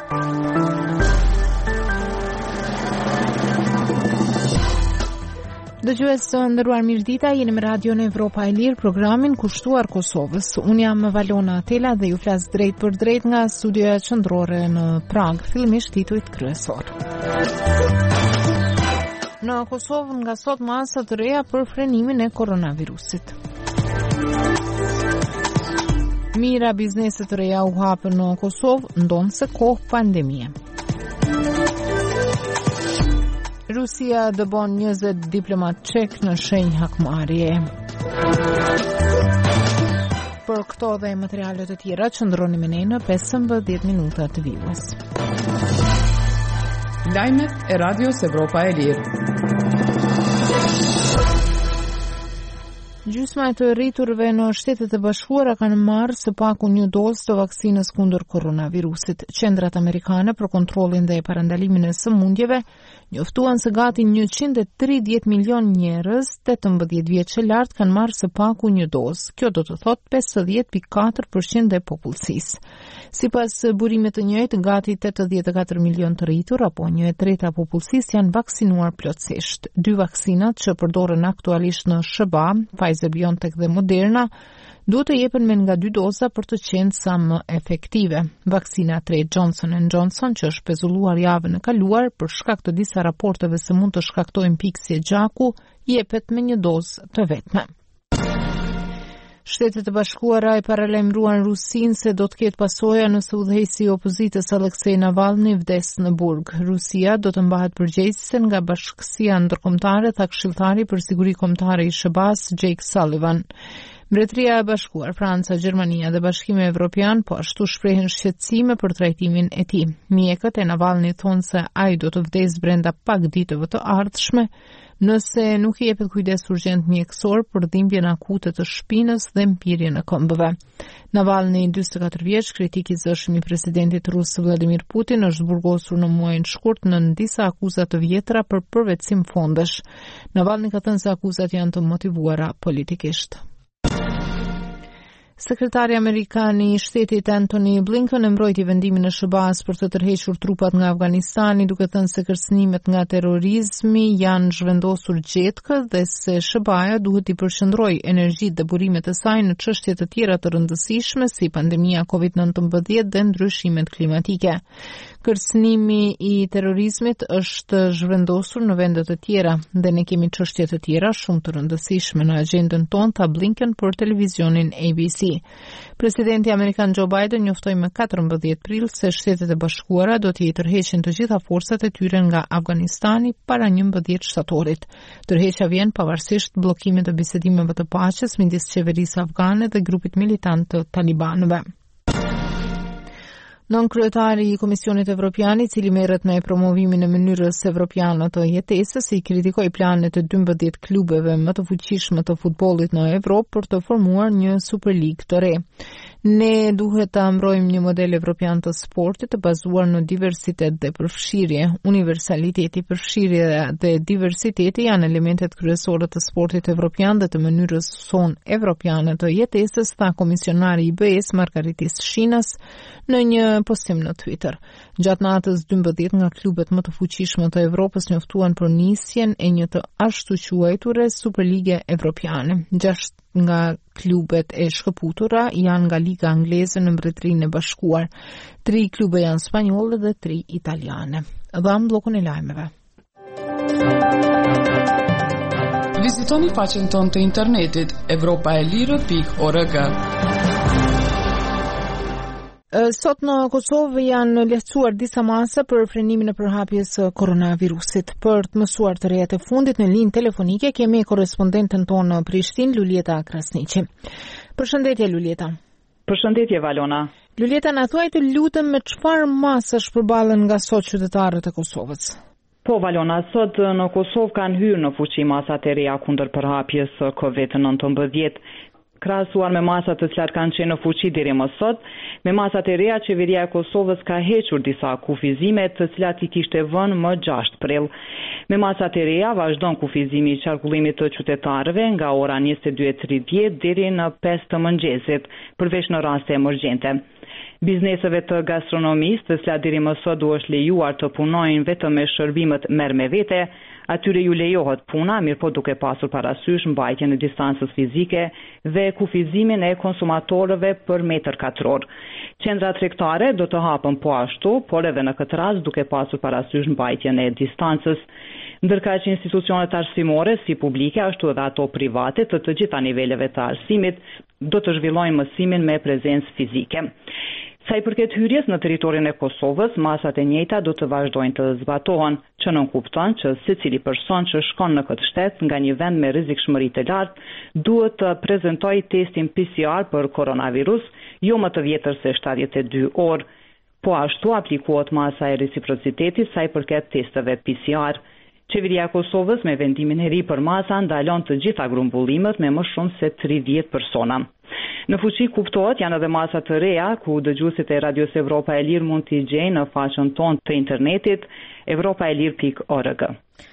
Dëgjues të nderuar, mirëdita, jeni me Radion Evropa e Lirë, programin kushtuar Kosovës. Unë jam Valona Atela dhe ju flas drejt për drejt nga studioja qendrore në Prag, fillimisht titujt kryesor. Në Kosovë nga sot masa të reja për frenimin e koronavirusit. Mira biznese të reja u hapën në Kosovë, ndonë se kohë pandemie. Rusia dëbon 20 diplomat çek në shenjë hakmarrje. Për këto dhe materialet të tjera qëndroni me ne në 15 minuta të vijës. Lajmet e Radios Evropa e Lirë. Gjysma e të rriturve në Shtetet e Bashkuara kanë marrë së paku një dozë të vaksinës kundër koronavirusit. Qendrat amerikane për kontrollin dhe parandalimin e sëmundjeve njoftuan se gati 130 milion njerëz 18 vjeç e lart kanë marrë së paku një dozë. Kjo do të thotë 50.4% e popullsisë. Sipas burimit të njëjtë, gati 84 milion të rritur apo 1/3 e popullsisë janë vaksinuar plotësisht. Dy vaksinat që përdoren aktualisht në SBA, Pfizer-BioNTech dhe Moderna, duhet të jepen me nga 2 doza për të qenë sa më efektive. Vaksina 3 Johnson & Johnson, që është pezulluar javën e kaluar për shkak të disa raporteve se mund të shkaktojnë pikësie gjaku, jepet me një dozë të vetme. Shtetet e Bashkuara e paralajmëruan Rusinë se do të ketë pasoja nëse udhëheqësi i opozitës Aleksej Navalny vdes në burg. Rusia do të mbahet përgjegjëse nga Bashkësia Ndërkombëtare, tha këshilltari për siguri kombëtare i SBA-s Jake Sullivan. Mbretëria e Bashkuar, Franca, Gjermania dhe Bashkimi Evropian po ashtu shprehin shqetësime për trajtimin e tij. Mjekët e Navalny thonë se ai do të vdesë brenda pak ditëve të ardhshme nëse nuk i jepet kujdes urgjent mjekësor për dhimbjen akute të shpinës dhe mpirjen e këmbëve. Navalny, 44 vjeç, kritik i zëshëm i presidentit rus Vladimir Putin, është burgosur në muajin shkurt në disa akuzat të vjetra për përvetësim fondesh. Navalny ka thënë se akuzat janë të motivuara politikisht. Sekretari Amerikan i Shtetit Antony Blinken e mbrojti vendimin e SBA-s për të tërhequr trupat nga Afganistani, duke thënë se kërcënimet nga terrorizmi janë zhvendosur gjetkë dhe se SBA-ja duhet i përqendrojë energjitë dhe burimet e saj në çështje të tjera të rëndësishme si pandemia COVID-19 dhe ndryshimet klimatike. Kërcënimi i terrorizmit është zhvendosur në vende të tjera dhe ne kemi çështje të tjera shumë të rëndësishme në agjendën tonë, tha Blinken për televizionin ABC. Presidenti Amerikan Joe Biden njoftoi më 14 prill se Shtetet e Bashkuara do t'i tërheqin të gjitha forcat e tyre nga Afganistani para 11 shtatorit. Tërheqja vjen pavarësisht bllokimit të bisedimeve të paqes midis qeverisë afgane dhe grupit militant të talibanëve. Nënkryetari i Komisionit Evropian, i cili merret me promovimin e mënyrës evropiane të jetesës, i kritikoi planet e 12 klubeve më të fuqishme të futbollit në Evropë për të formuar një Superligë të re. Ne duhet të mbrojmë një model evropian të sportit të bazuar në diversitet dhe përfshirje. Universaliteti, përfshirja dhe diversiteti janë elementet kryesore të sportit evropian dhe të mënyrës sonë evropiane të jetesës, tha komisionari i BE-s Margaritis Shinas në një postim në Twitter. Gjatë natës 12 nga klubet më të fuqishme të Evropës njoftuan për nisjen e një të ashtu quajture Superlige Evropiane. 6 nga klubet e shkëputura janë nga Liga Angleze në Mbretërinë e Bashkuar. 3 klube janë spanjolle dhe 3 italiane. Dham bllokun e lajmeve. Vizitoni faqen tonë të internetit europaelire.org. Sot në Kosovë janë lehtësuar disa masa për frenimin e përhapjes së koronavirusit. Për të mësuar të rejat e fundit në linjë telefonike kemi korespondentën tonë në Prishtinë, Luljeta Krasniqi. Përshëndetje Luljeta. Përshëndetje Valona. Luljeta, na thuaj të lutem me çfarë masash përballen nga sot qytetarët e Kosovës? Po Valona, sot në Kosovë kanë hyrë në fuqi masat e reja kundër përhapjes së COVID-19. Krahasuar me masat të cilat kanë qenë në fuqi deri më sot, me masat e reja qeveria e Kosovës ka hequr disa kufizime të cilat i kishte vënë më 6 prill. Me masat e reja vazhdon kufizimi i qarkullimit të qytetarëve nga ora 22:30 deri në 5 të mëngjesit, përveç në raste emergjente. Bizneseve të gastronomisë, të cilat deri më sot u është lejuar të punojnë vetëm me shërbimet merr me vete, atyre ju lejohet puna, mirëpo duke pasur parasysh mbajtjen e distancës fizike dhe kufizimin e konsumatorëve për metër katror. Qendra tregtare do të hapen po ashtu, por edhe në këtë rast duke pasur parasysh mbajtjen e distancës, ndërkaq që institucionet arsimore si publike ashtu edhe ato private të gjitha niveleve të arsimit do të zhvillojnë mësimin me prezencë fizike. Sa i përket hyrjes në territorin e Kosovës, masat e njëjta do të vazhdojnë të zbatohen, që nënkupton që secili person që shkon në këtë shtet nga një vend me rrezikshmëri të lartë duhet të prezantojë testin PCR për koronavirus, jo më të vjetër se 72 orë. Po ashtu aplikohet masa e reciprocitetit sa i përket testeve PCR. Qeveria e Kosovës me vendimin e ri për masa ndalon të gjitha grumbullimet me më shumë se 30 persona. Në fuqi kuptohet janë edhe masa të reja ku dëgjuesit e Radios Evropa e Lirë mund t'i gjejnë në faqen tonë të internetit europaelir.org.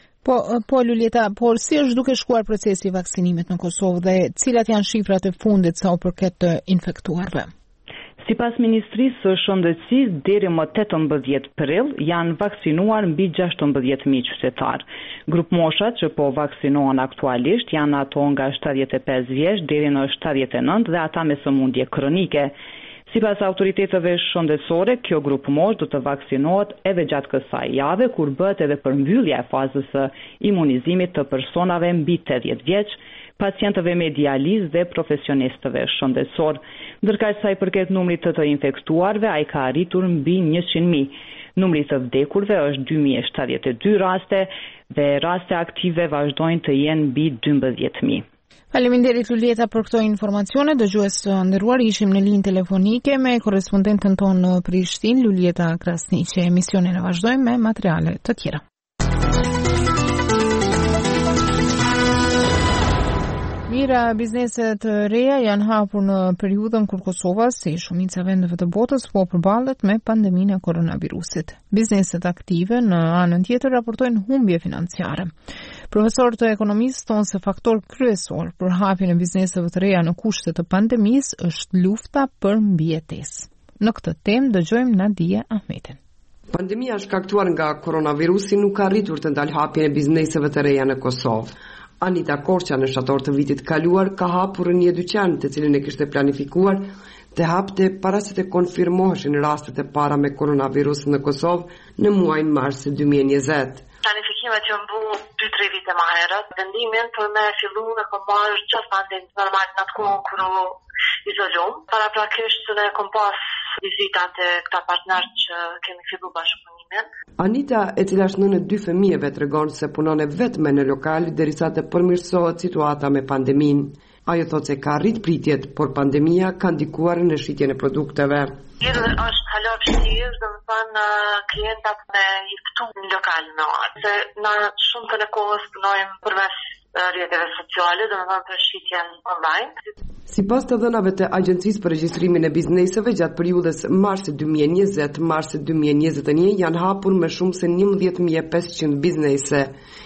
Po Lulieta, por si është duke shkuar procesi i vaksinimit në Kosovë dhe cilat janë shifrat e fundit sa u përket të infektuarve? Sipas Ministrisë së Shëndetësisë, deri më 18 prill janë vaksinuar mbi 16.000 qytetarë. Grup moshat që po vaksinohen aktualisht janë ato nga 75 vjeç deri në 79 dhe ata me sëmundje kronike. Sipas autoriteteve shëndetësore, kjo grup mosh do të vaksinohet edhe gjatë kësaj jave, kur bëhet edhe përmbyllja e fazës së imunizimit të personave mbi 80 vjeç, pacientëve me dializë dhe profesionistëve shëndetësor. Ndërkaq sa i përket numrit të infektuarve, ai ka arritur mbi 100.000. Numri të vdekurve është 2072 raste dhe raste aktive vazhdojnë të jenë mbi 12.000. Faleminderit Lulieta për këto informacione. Dëgjues të nderuar, ishim në linjë telefonike me korrespondentën tonë në Prishtinë, Lulieta Krasniqi. Emisionin e vazhdojmë me materiale të tjera. Mira bizneset të reja janë hapur në periudhën kur Kosova, si shumica vendeve të botës, po përballet me pandeminë e koronavirusit. Bizneset aktive në anën tjetër raportojnë humbje financiare. Profesor të ekonomisë thonë se faktor kryesor për hapjen e bizneseve të reja në kushte të pandemisë është lufta për mbijetesë. Në këtë temë dëgjojmë Nadia Ahmetin. Pandemia shkaktuar nga koronavirusi nuk ka arritur të ndalë hapjen e bizneseve të reja në Kosovë. Anita Korqa në shtator të vitit kaluar ka hapur një dyqan të cilin e kishte planifikuar të hapte para se të konfirmoheshin rastet e para me koronavirus në Kosovë në muajin mars 2020. Planifikimet që mbu 2-3 vite më herët, vendimin për me fillu në komparë gjithë pandemit normal në atë kohën kur u izolum. Para prakisht ne kom pas vizitat e këta partnerë që kemi fillu bashkëpunimin. Anita, e cila është nënë 2 fëmijëve, tregon se punon e vetme në lokal derisa të përmirësohet situata me pandemin. Ajo thot se ka arrit pritjet, por pandemia ka ndikuar në shitjen e produkteve. Është hala vështirë, domethënë klientat me i ftu në lokal në orë. Se na shumë të në kohës punojmë përmes rrjeteve sociale, domethënë për shitjen online. Sipas të dhënave të Agjencisë për Regjistrimin e Bizneseve, gjatë periudhës mars 2020-mars 2021 janë hapur më shumë se 11.500 biznese,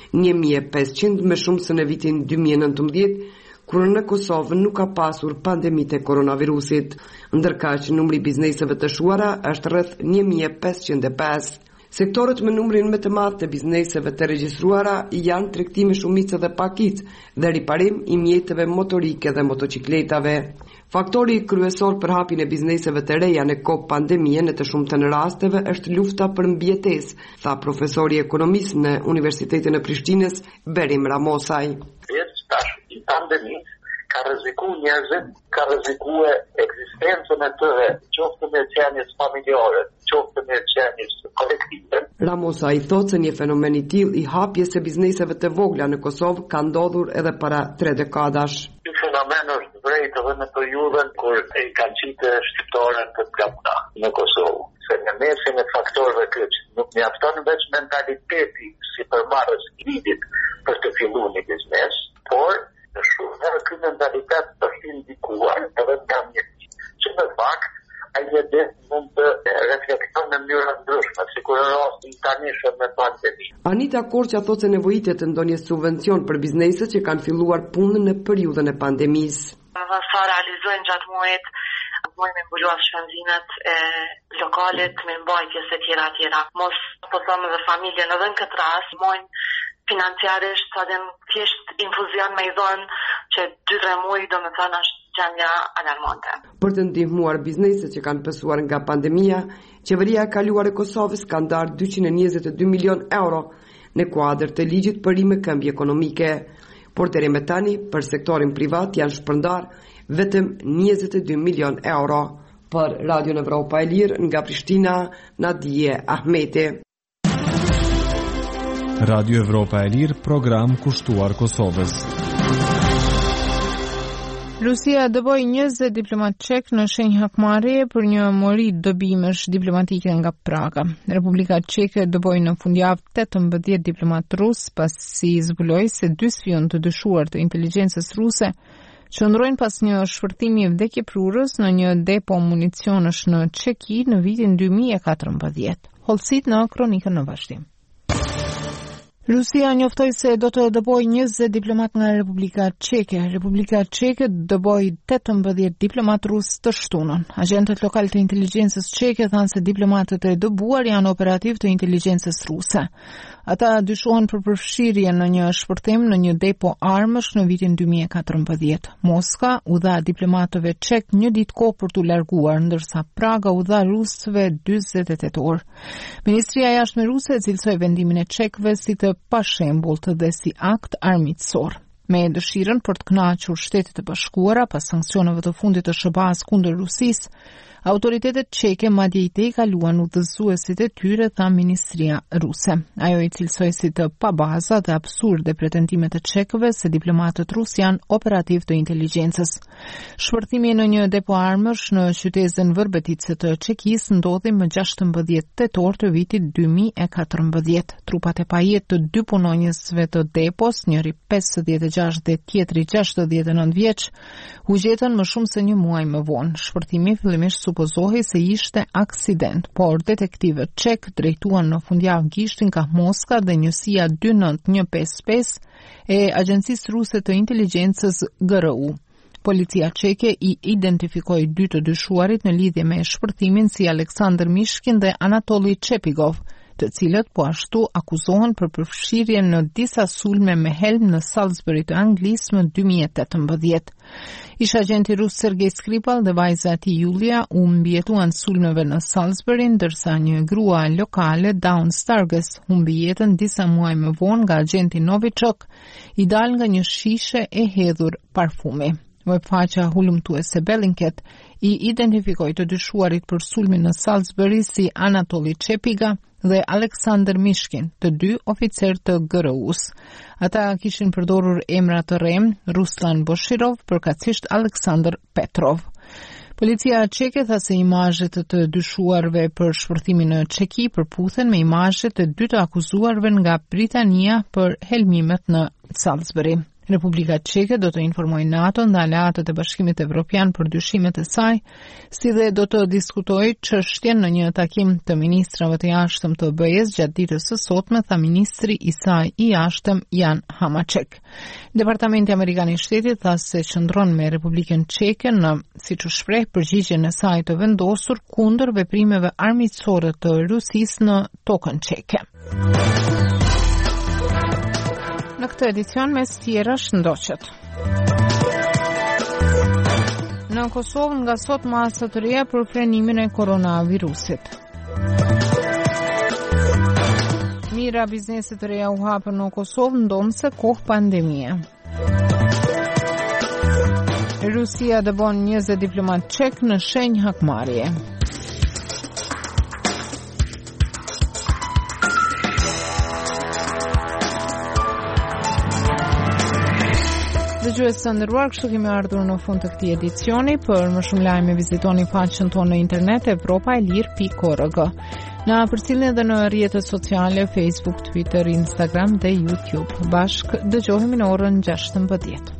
1.500 më shumë se në vitin 2019, kur në Kosovë nuk ka pasur pandemitë e koronavirusit, ndërkaq numri bizneseve të shuara është rreth 1.505. Sektorët me numrin më të madh të bizneseve të regjistruara janë tregtimi shumicë dhe pakicë dhe riparim i mjeteve motorike dhe motocikletave. Faktori kryesor për hapjen e bizneseve të reja në kohë pandemie në të shumtën e rasteve është lufta për mbijetesë, tha profesori ekonomist në Universitetin e Prishtinës Berim Ramosaj. Pandemisë ka rreziku njerëzit, ka rrezikue ekzistencën e tyre, qoftë me qenjes familjare, qoftë me qenjes kolektive. Ramosa i thotë se një fenomen i tillë i hapjes së bizneseve të vogla në Kosovë ka ndodhur edhe para 3 dekadash. Ky fenomen është vërejt edhe në periudhën kur e kanë qitë shqiptarët të skapta në Kosovë. Se në mesin e faktorëve këç nuk mjafton vetëm mentaliteti si përmarrës i lidit për të filluar një biznes, por në shumë ky mentalitet është indikuar edhe nga mjekët, që në fakt ai edhe mund të reflekton në mënyra ndryshme, sikur rasti i tanishëm me pandemi. Anita Korqa thotë se nevojitet të ndonjë subvencion për bizneset që kanë filluar punën në periudhën e pandemisë. Sa realizojnë gjatë muajit moj me mbuluar shpenzimet e lokalit, me mbajtjes e tjera. Mos po thonë dhe familjen edhe në këtë rast, mojnë financiarisht, sa dhe në thjesht infuzion me i dhonë që 2-3 muaj do me thënë është gjendja alarmante. Për të ndihmuar bizneset që kanë pësuar nga pandemia, qeveria e kaluar e Kosovës ka ndarë 222 milion euro në kuadër të ligjit për rimëkëmbje ekonomike, por deri më tani për sektorin privat janë shpërndar vetëm 22 milion euro. Për Radio Evropa e Lirë nga Prishtina, Nadije Ahmeti. Radio Evropa e Lirë, program kushtuar Kosovës. Rusia dëboi 20 diplomat çek në shenjë hakmarrje për një mori dobimesh diplomatike nga Praga. Republika Çeke dëboi në fundjavë 18 diplomat rus pasi zbuloi se 2 spion të dyshuar të inteligjencës ruse qëndrojnë pas një shpërtimi vdekjeprurës në një depo municionësh në Çeki në vitin 2014. Hollësit në kronikën në vazhdim. Rusia njoftoi se do të dëbojë 20 diplomat nga Republika Çeke. Republika Çeke dëboi 18 diplomat rus të shtunën. Agentët lokal të inteligjencës çeke thanë se diplomatët e dëbuar janë operativ të inteligjencës ruse. Ata dyshohen për përfshirje në një shpërthim në një depo armësh në vitin 2014. Moska u dha diplomatëve çek një ditë kohë për t'u larguar, ndërsa Praga u dha rusëve 48 orë. Ministria e Jashtme ruse cilësoi vendimin e çekëve si të pashembullt dhe si akt armiqësor. Me dëshirën për të kënaqur Shtetet e Bashkuara pas sanksioneve të fundit të SBA-s kundër Rusisë, autoritetet çeke madje i tejkaluan udhëzuesit e tyre, tha ministria ruse. Ajo i cilësoi si të pabaza dhe absurde pretendimet e çekëve se diplomatët rus janë operativ të inteligjencës. Shpërthimi në një depo armësh në qytetin Vrbetice të Çekisë ndodhi më 16 tetor të vitit 2014. Trupat e pajet të 2 punonjësve të depos, njëri 56 dhe tjetri 69 vjeç, u gjetën më shumë se një muaj më vonë. Shpërthimi fillimisht supozohej se ishte aksident, por detektivët çek drejtuan në fundjavë gishtin ka Moska dhe njësia 29155 e Agjencisë Ruse të Inteligjencës GRU. Policia çeke i identifikoi 2 të dyshuarit në lidhje me shpërthimin si Aleksandr Mishkin dhe Anatoli Çepigov, të cilët po ashtu akuzohen për përfshirje në disa sulme me helm në Salisbury të Anglisë më 2018. Ish agenti rus Sergej Skripal dhe vajza e tij Julia u mbijetuan sulmeve në Salisbury, ndërsa një grua lokale, Dawn Sturgis, humbi jetën disa muaj më vonë nga agenti Novichok, i dal nga një shishe e hedhur parfumi. Webfaqja hulumtuese Bellingcat i identifikoi të dyshuarit për sulmin në Salisbury si Anatoli Çepiga dhe Aleksandr Mishkin, të 2 oficer të GRU-s. Ata kishin përdorur emra të rem, Ruslan Boshirov, përkatësisht Aleksandr Petrov. Policia çeke tha se imazhet të dyshuarve për shpërthimin në Çeki përputhen me imazhet të 2 të akuzuarve nga Britania për helmimet në Salisbury. Republika Çeke do të informojë NATO dhe aleatët e Bashkimit Evropian për dyshimet e saj, si dhe do të diskutojë çështjen në një takim të ministrave të jashtëm të BE-s gjatë ditës së sotme, tha ministri i saj i jashtëm Jan Hamacek. Departamenti Amerikan i Shtetit tha se qëndron me Republikën Çeke në, siç u shpreh, përgjigjen e saj të vendosur kundër veprimeve armiqësore të Rusisë në tokën çeke. Në këtë edicion mes tjera shëndoqet. Në Kosovë nga sot masa të reja për frenimin e koronavirusit. Mira bizneset të reja u hapën në Kosovë ndonë se kohë pandemie. Rusia dëbon 20 diplomat çek në shenjë hakmarrje. Dëgjues të nderuar, kështu kemi ardhur në fund të këtij edicioni. Për më shumë lajme vizitoni faqen tonë në internet europaelir.org. Na përcjellni edhe në rrjetet sociale Facebook, Twitter, Instagram dhe YouTube. Bashkë dëgjohemi në orën 16.